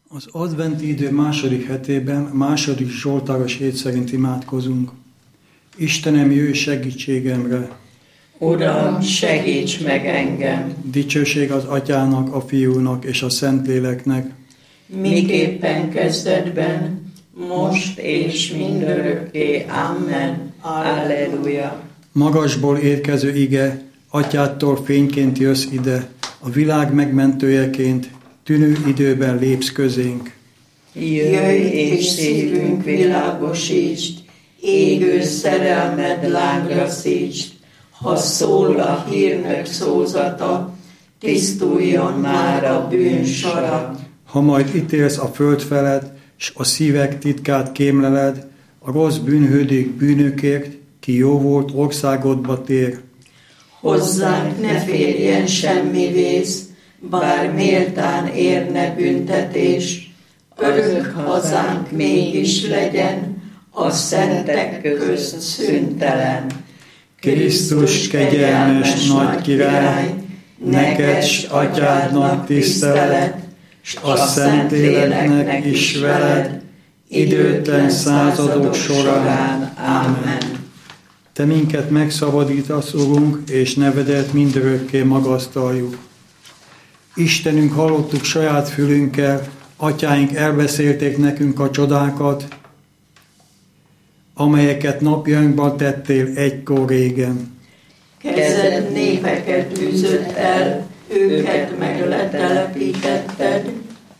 Az adventi idő második hetében második zsoltáros hét szerint imádkozunk. Istenem, jöjj segítségemre! Uram, segíts meg engem! Dicsőség az Atyának, a Fiúnak és a Szentléleknek. Miképpen kezdetben, most és mindörökké. Amen. Alleluja! Magasból érkező ige, Atyától fényként jössz ide, a világ megmentőjeként, tűnő időben lépsz közénk. Jöjj és szívünk világosítsd, égő szerelmed lángra szítsd, ha szól a hírnök szózata, tisztuljon már a bűnsora. Ha majd ítélsz a föld felett, s a szívek titkát kémleled, a rossz bűnhődik bűnökért, ki jó volt, országodba tér. Hozzánk ne férjen semmi vész, bár méltán érne büntetés, örök hazánk mégis legyen, a szentek közt szüntelen. Krisztus kegyelmes nagy király, neked s Atyádnak tisztelet, s a Szentléleknek is veled, időtlen századok során. Amen. Te minket megszabadítasz, Urunk, és nevedet mindörökké magasztaljuk. Istenünk, hallottuk saját fülünkkel, atyáink elbeszélték nekünk a csodákat, amelyeket napjainkban tettél egykor régen. Kezed népeket űzött el, őket meg letelepítetted,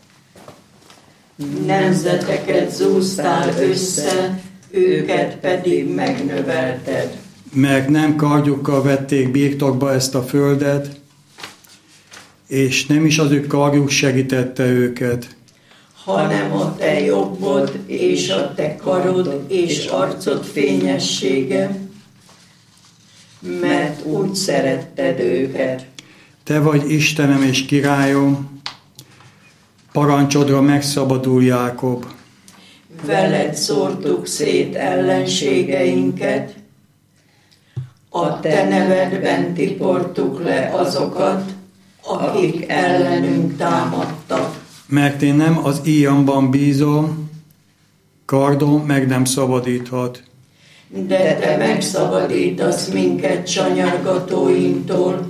nemzeteket zúztál össze, őket pedig megnövelted. Mert nem kardjukkal vették birtokba ezt a földet, és nem is az ő karjuk segítette őket, hanem a te jobbod és a te karod és arcod fényessége, mert úgy szeretted őket. Te vagy Istenem és királyom, parancsodra megszabadul Jákob. Veled szórtuk szét ellenségeinket, a te nevedben tiportuk le azokat, akik ellenünk támadtak. Mert én nem az íjamban bízom, kardom meg nem szabadíthat. De te megszabadítasz minket csanyargatóinktól,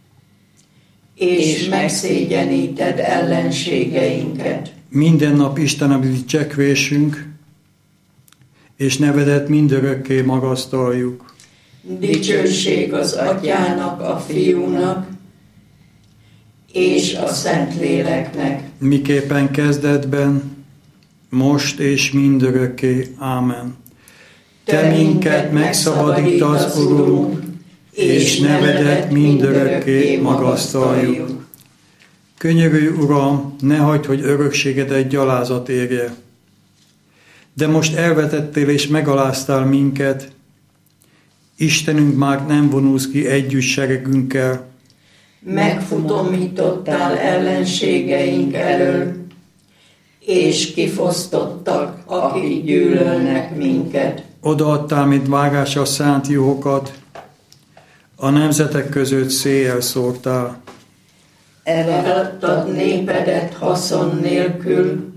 és megszégyeníted ellenségeinket. Minden nap Istenem csekvésünk, és nevedet mindörökké magasztaljuk. Dicsőség az Atyának, a Fiúnak, és a Szentléleknek. Miképpen kezdetben, most és mindörökké. Ámen. Te minket megszabadítasz, Urunk, és nevedet mindörökké magasztaljuk. Könyörülj, Uram, ne hagyd, hogy örökségedet gyalázat érje. De most elvetettél és megaláztál minket. Istenünk, már nem vonulsz ki együtt seregünkkel. Megfutomítottál ellenségeink elől, és kifosztottak, akik gyűlölnek minket. Odaadtál, mint vágásra szánt juhokat, a nemzetek között széjjel szórtál. Eladtad népedet haszon nélkül,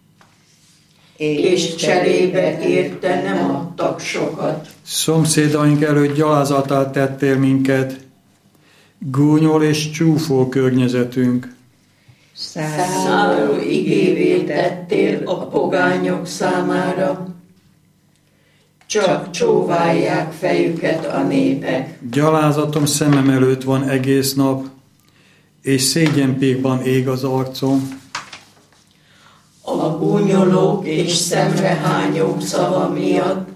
és cserébe érte nem adtak sokat. Szomszédaink előtt gyalázatát tettél minket, gúnyol és csúfol környezetünk. Szálló igévé tettél a pogányok számára, csak csóválják fejüket a népek. Gyalázatom szemem előtt van egész nap, és szégyenpékban ég az arcom. A gúnyolók és szemrehányók szava miatt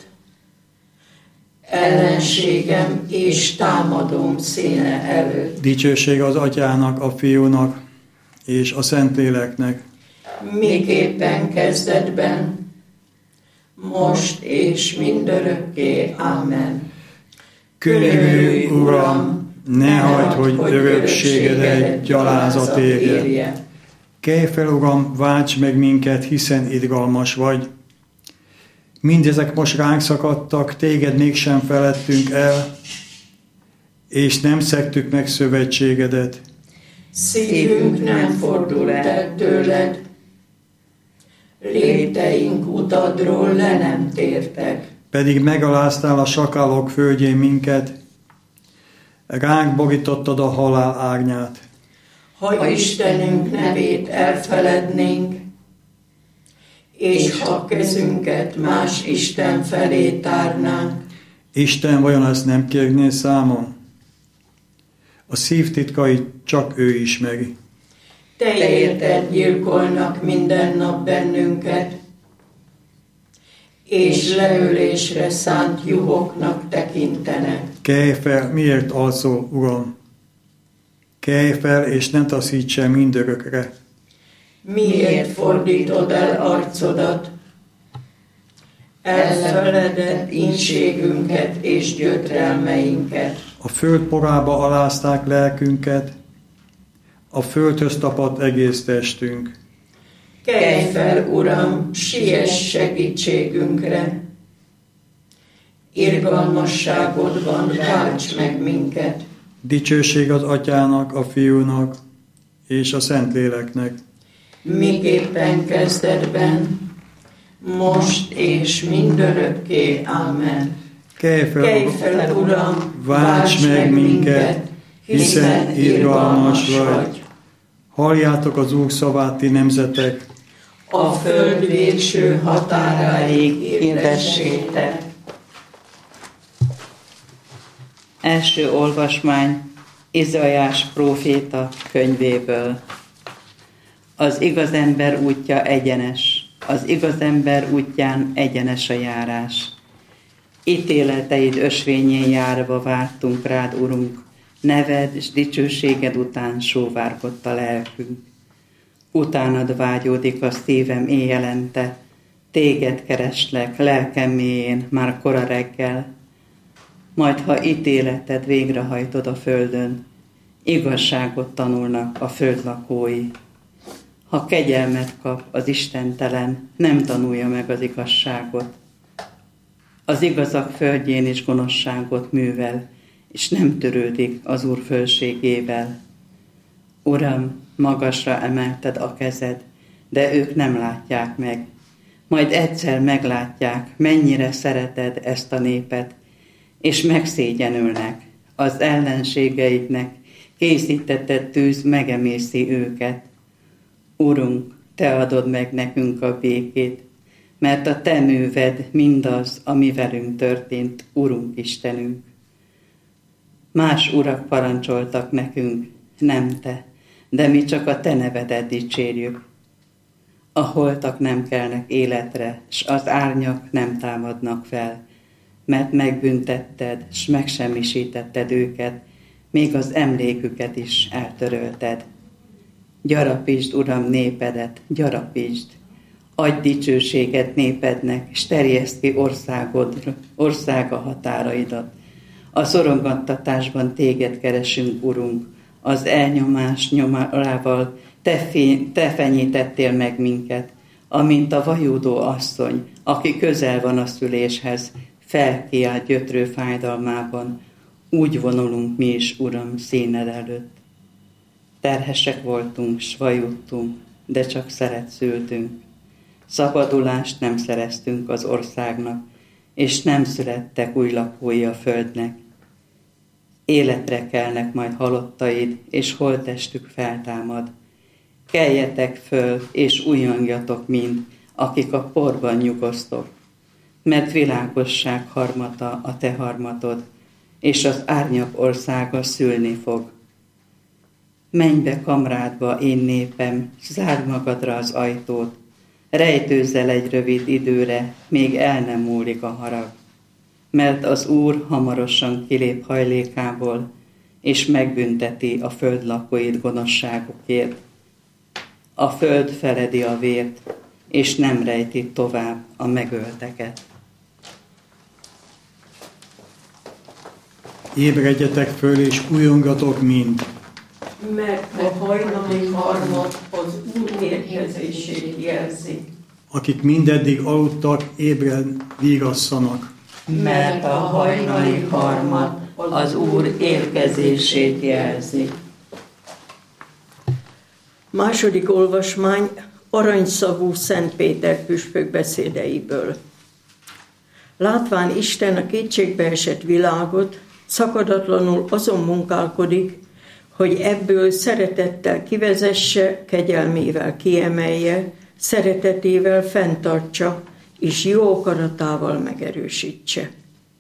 ellenségem és támadóm színe előtt. Dicsőség az Atyának, a Fiúnak és a Szentléleknek. Miképpen kezdetben, most és mindörökké. Amen. Könyörülj, Uram, ne hagyd, hogy örökségedet gyalázat érje. Kelj fel, Uram, válts meg minket, hiszen irgalmas vagy. Mindezek most ránk szakadtak, téged mégsem feledtünk el, és nem szegtük meg szövetségedet. Szívünk nem fordult el tőled, lépteink utadról le nem tértek. Pedig megaláztál a sakálok földjén minket, ránk borítottad a halál árnyát. Ha Istenünk nevét elfelednénk, és ha kezünket más Isten felé tárnánk. Isten vajon ezt nem kérné számon? A szív titkait csak ő ismeri. Te érted gyilkolnak minden nap bennünket, és leölésre szánt juhoknak tekintenek. Kelj fel, miért alszol, Uram? Kelj fel, és ne taszíts el mindörökre. Miért fordítod el arcodat? Elfeledett ínségünket és gyötrelmeinket. A föld porába alázták lelkünket, a földhöz tapadt egész testünk. Kelj fel, Uram, siess segítségünkre. Irgalmasságodban válts meg minket. Dicsőség az Atyának, a Fiúnak és a Szentléleknek. Miképpen kezdetben, most és mindörökké. Amen. Kelj fel, Uram, válts meg minket, hiszen irgalmas vagy. Halljátok az Úr szavát, ti nemzetek. A föld végső határáig hirdessétek. Első olvasmány Izaiás próféta könyvéből. Az igaz ember útja egyenes, az igaz ember útján egyenes a járás. Ítéleteid ösvényén járva vártunk rád, Urunk, neved és dicsőséged után sóvárgott a lelkünk. Utánad vágyódik a szívem éjjelente, téged kereslek lelkem mélyén már kora reggel. Majd ha ítéleted végrehajtod a földön, igazságot tanulnak a föld lakói. Ha kegyelmet kap az istentelen, nem tanulja meg az igazságot. Az igazak földjén is gonoszságot művel, és nem törődik az Úr fölségével. Uram, magasra emelted a kezed, de ők nem látják meg. Majd egyszer meglátják, mennyire szereted ezt a népet, és megszégyenülnek. Az ellenségeiknek készítetted tűz megemészi őket. Urunk, te adod meg nekünk a békét, mert a te műved mindaz, ami velünk történt, Urunk Istenünk. Más urak parancsoltak nekünk, nem te, de mi csak a te nevedet dicsérjük. A holtak nem kelnek életre, s az árnyak nem támadnak fel, mert megbüntetted, s megsemmisítetted őket, még az emléküket is eltörölted. Gyarapítsd, Uram, népedet, gyarapítsd! Adj dicsőséget népednek, s terjeszd ki országa határaidat. A szorongattatásban téged keresünk, Urunk, az elnyomás nyomával te fenyítettél meg minket, amint a vajúdó asszony, aki közel van a szüléshez, felkiált gyötrő fájdalmában, úgy vonulunk mi is, Uram, színed előtt. Terhesek voltunk, s vajudtunk, de csak szeret szültünk. Szabadulást nem szereztünk az országnak, és nem születtek új lakói a földnek. Életre kelnek majd halottaid, és holttestük feltámad. Keljetek föl, és újongjatok mind, akik a porban nyugosztok, mert világosság harmata a te harmatod, és az árnyak országa szülni fog. Menj be kamrádba, én népem, zárd magadra az ajtót, rejtőzz el egy rövid időre, még el nem múlik a harag. Mert az Úr hamarosan kilép hajlékából, és megbünteti a föld lakóit gonoszságukért. A föld feledi a vért, és nem rejti tovább a megölteket. Ébredjetek föl, és újongatok mind, mert a hajnali harmat az Úr érkezését jelzi. akik mindeddig aludtak, ébren vígasszanak. Mert a hajnali harmat az Úr érkezését jelzi. Második olvasmány aranyszavú Szent Péter püspök beszédeiből. Látván Isten a kétségbeesett világot, szakadatlanul azon munkálkodik, hogy ebből szeretettel kivezesse, kegyelmével kiemelje, szeretetével fenntartsa, és jó akaratával megerősítse.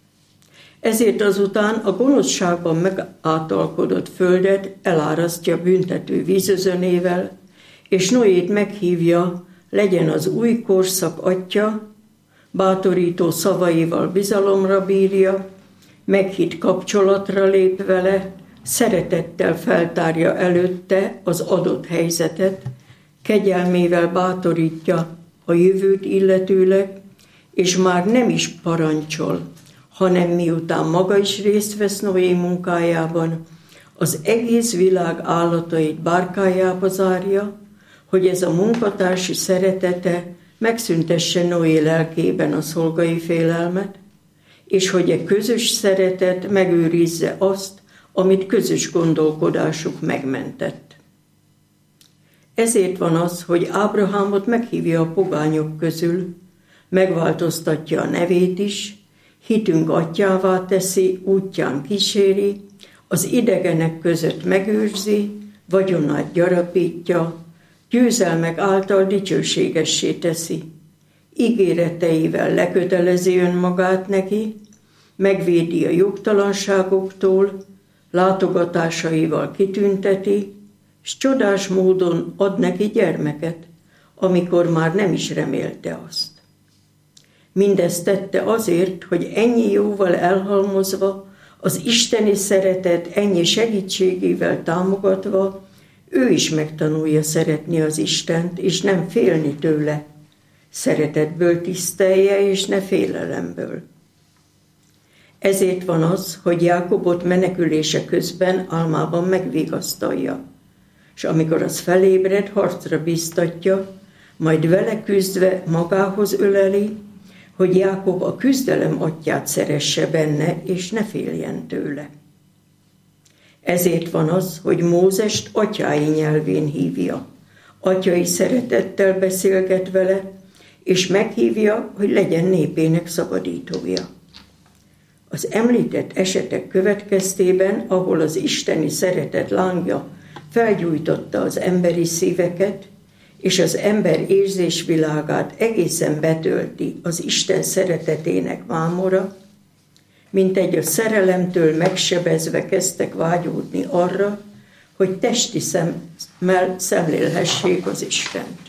Ezért azután a gonoszságban megátalkodott földet elárasztja büntető vízözönével, és Noét meghívja, legyen az új korszak atya, bátorító szavaival bizalomra bírja, meghitt kapcsolatra lép vele, szeretettel feltárja előtte az adott helyzetet, kegyelmével bátorítja a jövőt illetőleg, és már nem is parancsol, hanem miután maga is részt vesz Noé munkájában, az egész világ állatait bárkájába zárja, hogy ez a munkatársi szeretete megszüntesse Noé lelkében a szolgai félelmet, és hogy a közös szeretet megőrizze azt, amit közös gondolkodásuk megmentett. Ezért van az, hogy Ábrahámot meghívja a pogányok közül, megváltoztatja a nevét is, hitünk atyává teszi, útján kíséri, az idegenek között megőrzi, vagyonát gyarapítja, győzelmek által dicsőségessé teszi, ígéreteivel lekötelezi önmagát neki, megvédi a jogtalanságoktól, látogatásaival kitünteti, s csodás módon ad neki gyermeket, amikor már nem is remélte azt. Mindezt tette azért, hogy ennyi jóval elhalmozva, az isteni szeretet ennyi segítségével támogatva, ő is megtanulja szeretni az Istent, és nem félni tőle. Szeretetből tisztelje, és ne félelemből. Ezért van az, hogy Jákobot menekülése közben álmában megvigasztalja, és amikor az felébred, harcra bíztatja, majd vele küzdve magához öleli, hogy Jákob a küzdelem atyát szeresse benne, és ne féljen tőle. Ezért van az, hogy Mózest atyái nyelvén hívja, atyai szeretettel beszélget vele, és meghívja, hogy legyen népének szabadítója. Az említett esetek következtében, ahol az isteni szeretet lángja felgyújtotta az emberi szíveket, és az ember érzésvilágát egészen betölti az Isten szeretetének mámora, mintegy a szerelemtől megsebezve kezdtek vágyódni arra, hogy testi szemmel szemlélhessék az Istent.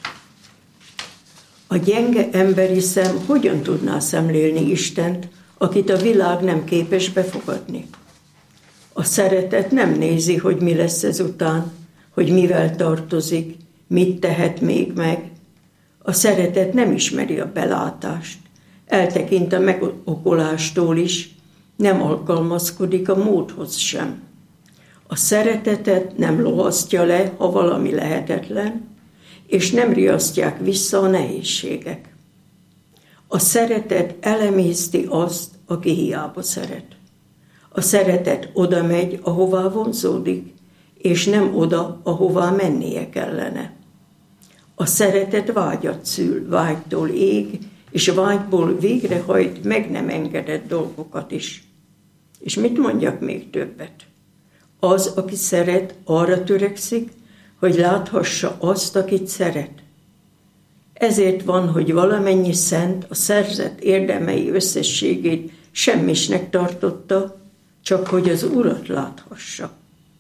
A gyenge emberi szem hogyan tudná szemlélni Istent, akit a világ nem képes befogadni? A szeretet nem nézi, hogy mi lesz ezután, hogy mivel tartozik, mit tehet még meg. A szeretet nem ismeri a belátást, eltekint a megokolástól is, nem alkalmazkodik a módhoz sem. A szeretetet nem lohasztja le, ha valami lehetetlen, és nem riasztják vissza a nehézségek. A szeretet elemészti azt, aki hiába szeret. A szeretet oda megy, ahová vonzódik, és nem oda, ahová mennie kellene. A szeretet vágyat szül, vágytól ég, és vágyból végrehajt meg nem engedett dolgokat is. És mit mondjak még többet? Az, aki szeret, arra törekszik, hogy láthassa azt, akit szeret. Ezért van, hogy valamennyi szent a szerzett érdemei összességét semmisnek tartotta, csak hogy az Urat láthassa.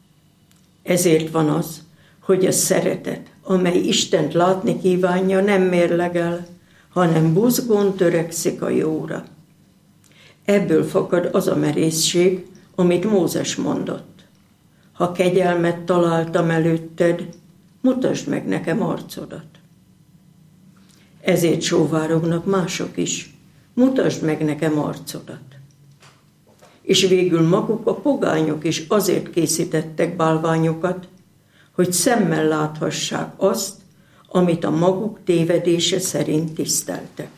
Ezért van az, hogy a szeretet, amely Istent látni kívánja, nem mérlegel, hanem buzgón törekszik a jóra. Ebből fakad az a merészség, amit Mózes mondott. Ha kegyelmet találtam előtted, mutasd meg nekem arcodat. Ezért sóvárognak mások is, mutasd meg nekem arcodat. És végül maguk a pogányok is azért készítettek bálványokat, hogy szemmel láthassák azt, amit a maguk tévedése szerint tiszteltek.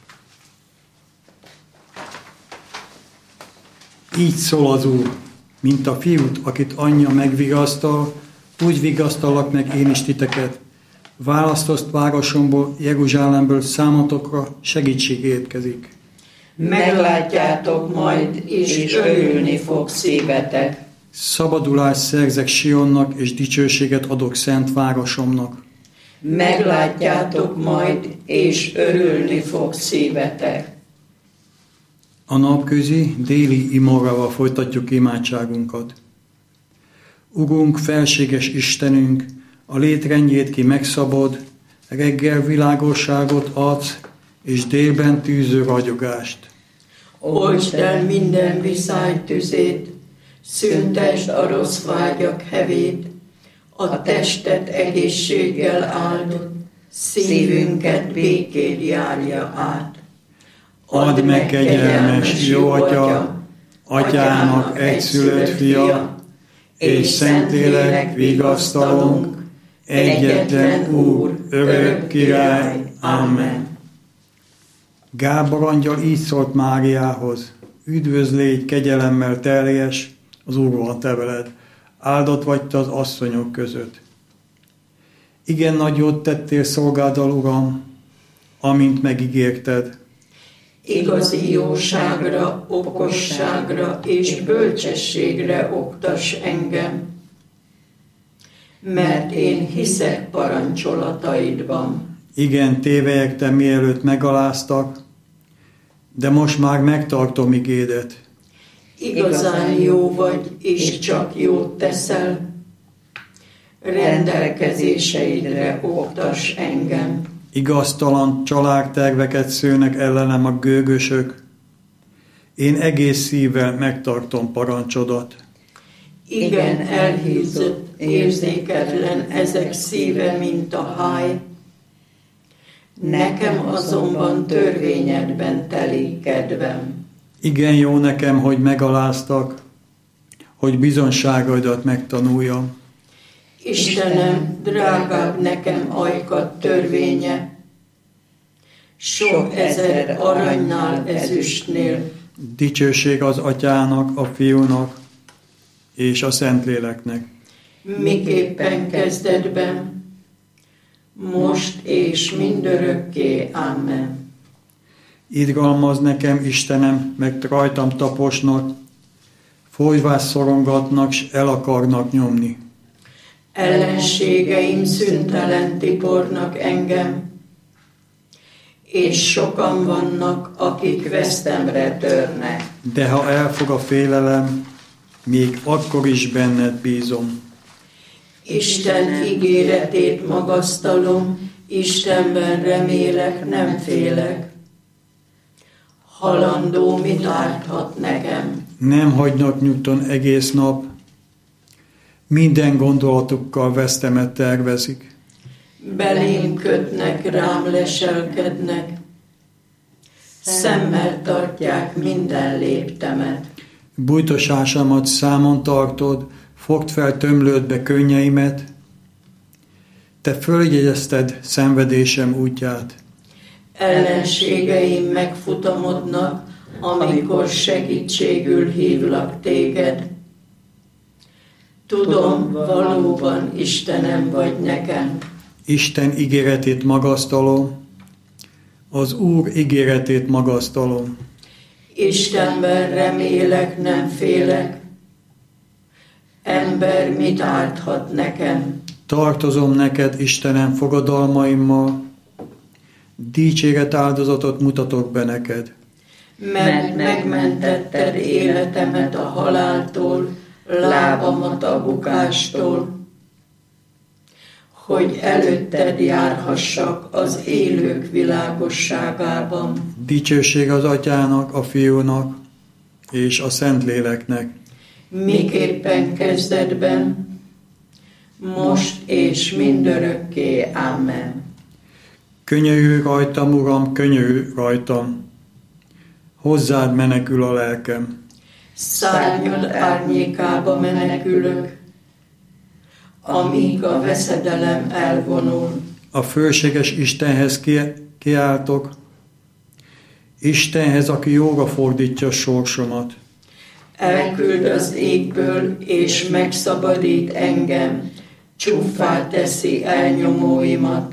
Így szól az Úr, mint a fiút, akit anyja megvigasztal, úgy vigasztalak meg én is titeket. Választott városomból, Jeruzsálemből számotokra segítség érkezik. Meglátjátok majd, és örülni fog szívetek. Szabadulást szerzek Sionnak, és dicsőséget adok szent városomnak. Meglátjátok majd, és örülni fog szívetek. A napközi, déli imórával folytatjuk imádságunkat. Urunk, felséges Istenünk, a létrendjét ki megszabod, reggel világosságot adsz, és délben tűző ragyogást. Oltsd el minden viszály tüzét, szüntesd a rossz vágyak hevét, a testet egészséggel áldott, szívünket békén járja át. Add meg, kegyelmes jó Atya, Atyának egyszülött fia, és Szentlélek vigasztalunk, egyetlen Úr, örök király. Amen. Gábor angyal így szólt Máriához: üdvözl, légy kegyelemmel teljes, az Úr van te veled, áldott vagy te az asszonyok között. Igen nagy jót tettél szolgáddal, Uram, amint megígérted. Igazi jóságra, okosságra és bölcsességre oktass engem, mert én hiszek parancsolataidban. Igen, tévelyegtem, mielőtt megaláztak, de most már megtartom igédet. Igazán jó vagy, és csak jót teszel. Rendelkezéseidre oktass engem. Igaztalan csalárterveket szőnek ellenem a gőgösök. Én egész szívvel megtartom parancsodat. Igen, elhízott, érzéketlen ezek szíve, mint a háj. Nekem azonban törvényedben telik kedvem. Igen jó nekem, hogy megaláztak, hogy bizonságaidat megtanuljam. Istenem, drágább nekem ajkat törvénye, sok ezer aranynál, ezüstnél. Dicsőség az Atyának, a Fiúnak és a Szentléleknek. Miképpen kezdetben, most és mindörökké. Amen. Irgalmaz nekem, Istenem, meg rajtam taposnak, folyvás szorongatnak, s el akarnak nyomni. Ellenségeim szüntelen tipornak engem, és sokan vannak, akik vesztemre törnek. De ha elfog a félelem, még akkor is benned bízom. Isten ígéretét magasztalom, Istenben remélek, nem félek. Halandó mit árthat nekem? Nem hagynak nyugton egész nap, minden gondolatukkal vesztemet tervezik. Belém kötnek, rám leselkednek, szemmel tartják minden léptemet. Bújtosásomat számon tartod, fogd fel tömlődbe könnyeimet, te följegyezted szenvedésem útját. Ellenségeim megfutamodnak, amikor segítségül hívlak téged. Tudom, valóban Istenem vagy nekem. Isten ígéretét magasztalom, az Úr ígéretét magasztalom. Istenben remélek, nem félek. Ember mit árthat nekem? Tartozom neked, Istenem, fogadalmaimmal, dicséret áldozatot mutatok be neked. Mert megmentetted életemet a haláltól, lábamat a bukástól, hogy előtted járhassak az élők világosságában. Dicsőség az Atyának, a Fiúnak és a Szentléleknek. Miképpen kezdetben, most és mindörökké. Amen. Könyörülj rajtam, Uram, könyörülj rajtam. Hozzád menekül a lelkem. Szárnyad árnyékába menekülök, amíg a veszedelem elvonul. A fölséges Istenhez kiáltok, Istenhez, aki jóra fordítja sorsomat. Elküld az égből, és megszabadít engem, csúffá teszi elnyomóimat.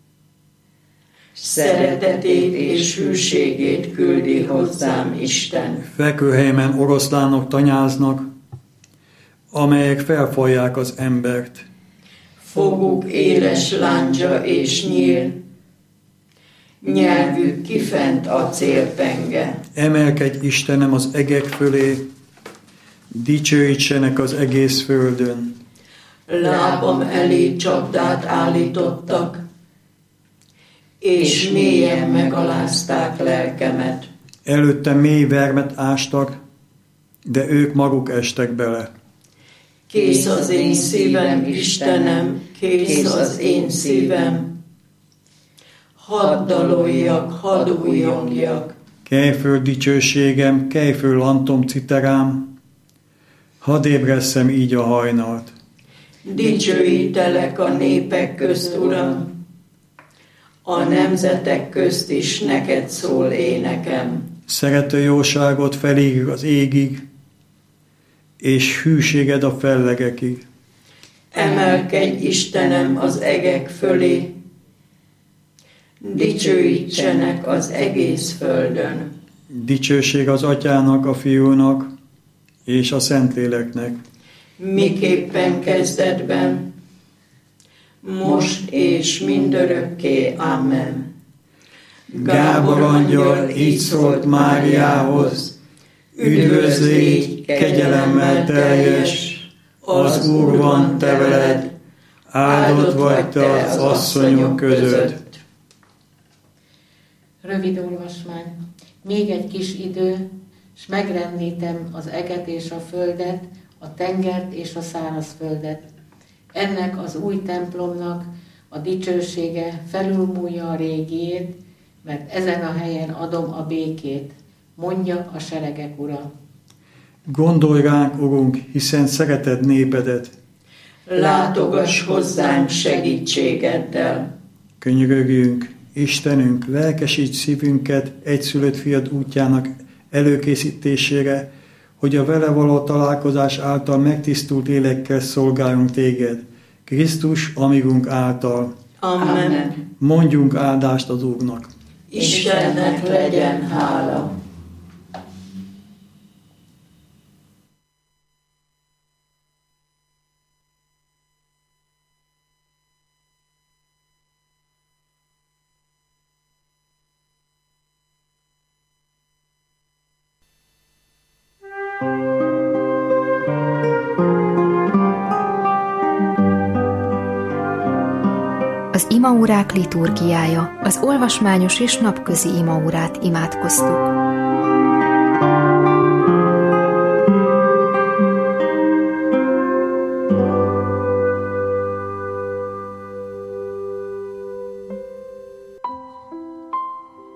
Szeretetét és hűségét küldi hozzám Isten. Fekvőhelyemen oroszlánok tanyáznak, amelyek felfalják az embert. Foguk éles láncsa és nyíl, nyelvük kifent acélpenge. Emelkedj Istenem az egek fölé, dicsőítsenek az egész földön. Lábam elé csapdát állítottak, és mélyen megalázták lelkemet. Előtte mély vermet ástak, de ők maguk estek bele. Kész az én szívem, Istenem, kész az én szívem. Hadd daloljak, hadd újongjak. Kelj föl dicsőségem, kelj föl lantom citerám, hadd ébresszem így a hajnalt. Dicsőítelek a népek közt, Uram, a nemzetek közt is neked szól énekem. Szerető jóságot felíg az égig, és hűséged a fellegekig. Emelkedj Istenem az egek fölé, dicsőítsenek az egész földön. Dicsőség az Atyának, a Fiúnak és a Szentléleknek. Miképpen kezdetben, most és mindörökké. Amen. Gábor angyal így szólt Máriához, üdvözl légy, kegyelemmel teljes, az Úr van te veled, áldott vagy te az asszonyok között. Rövid olvasmány. Még egy kis idő, s megrendítem az eget és a földet, a tengert és a szárazföldet. Ennek az új templomnak a dicsősége felülmúlja a régiét, mert ezen a helyen adom a békét, mondja a seregek Ura. Gondolj ránk, Urunk, hiszen szereted népedet. Látogass hozzánk segítségeddel. Könyörögjünk, Istenünk, lelkesíts szívünket egyszülött fiad útjának előkészítésére, hogy a vele való találkozás által megtisztult lélekkel szolgáljunk téged. Krisztus, amigunk által. Amen. Mondjunk áldást az Úrnak. Istennek legyen hála. Az imaórák liturgiája, az olvasmányos és napközi imaórát imádkoztuk.